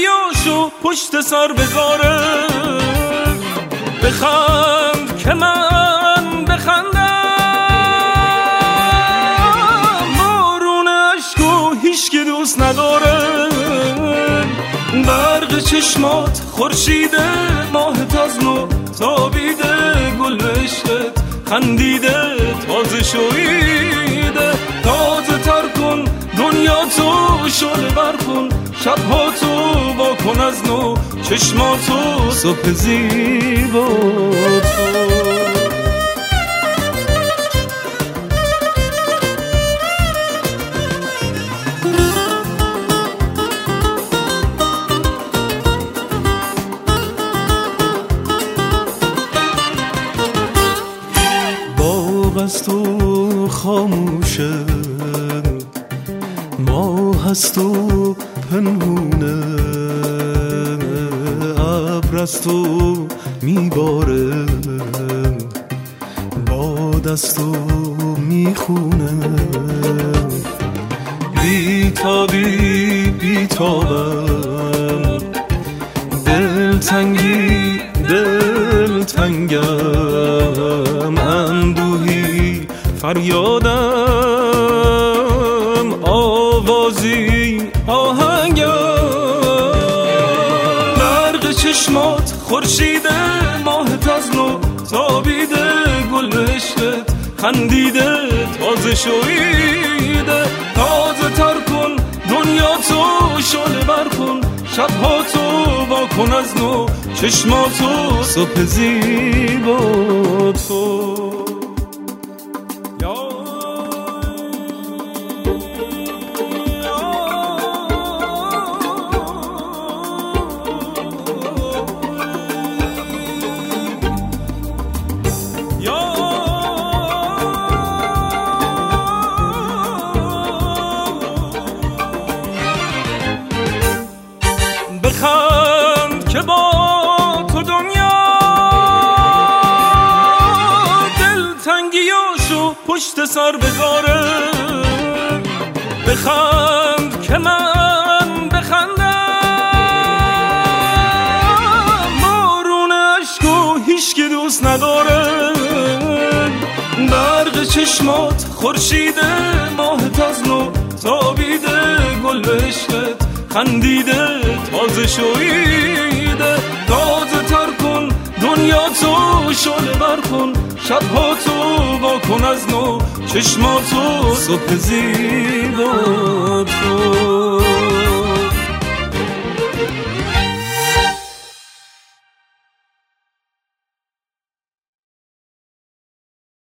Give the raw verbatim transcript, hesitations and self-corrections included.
دلتنگیاشو پشت سر بذاره. بخند که من بخندم، بارون عشقو هیچکی دوست نداره. برق چشمات خورشیده، ماهت از نو تابیده، گل عشقت خندیده، تازه شویده. تازه تر کن دنیاتو، شعله بر کن شبهاتو، با کن از نو چشماتو، صبح زیباتو. هست و خاموشه، ما هست و پنهونه، ابر است و میباره، باد است و میخونه. بیتابی بیتابم، دلتنگی دلتنگم، اندوهی فریادم، آوازی آهنگم. برق چشمات خورشیده، ماهت از نو تابیده، گل عشقت خندیده، تازه شویده. تازه تر کن دنیاتو، شعله بر کن شبهاتو، با کن از نو چشماتو، صبح زیباتو. بخند که با تو دنیا دلتنگیاشو پشت سر بذاره. بخند که من بخندم، بارون عشقو هیچکی دوست نداره. برق چشمات خورشیده، ماهت از نو تابیده، گل عشقت خندیده، تازه شویده. تازه تر کن دنیاتو، شعله بر کن شبهاتو، با کن از نو چشماتو، صبح زیباتو.